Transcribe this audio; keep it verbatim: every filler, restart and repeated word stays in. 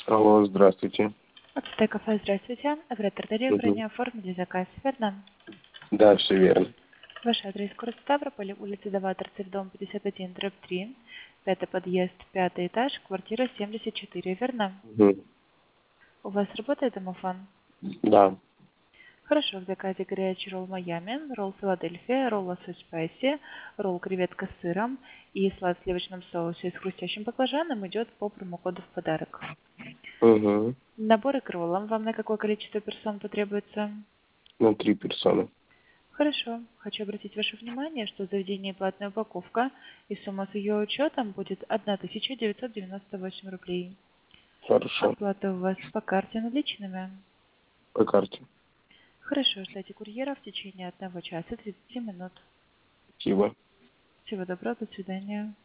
Алло, здравствуйте. Отстой кафе, здравствуйте. Оператор Мгм. делегирования оформили заказ, верно? Да, все верно. Ваш адрес город Ставрополь, улица Дава, торцель, дом пятьдесят один, дробь три, пятый подъезд, пятый этаж, квартира семьдесят четыре, верно? Мгм. У вас работает домофон? Да. Хорошо, в заказе горячий ролл Майами, ролл Филадельфия, ролл лосось спайси, ролл креветка с сыром и салат в сливочном соусе с хрустящим баклажаном идет по промокоду в подарок. Угу. Наборы к роллам вам на какое количество персон потребуется? На три персоны. Хорошо. Хочу обратить ваше внимание, что в заведении платная упаковка и сумма с ее учетом будет тысяча девятьсот девяносто восемь рублей. Хорошо. Оплата у вас по карте наличными. По карте. Хорошо, ждайте курьера в течение одного часа тридцати минут. Спасибо. Всего доброго, до свидания.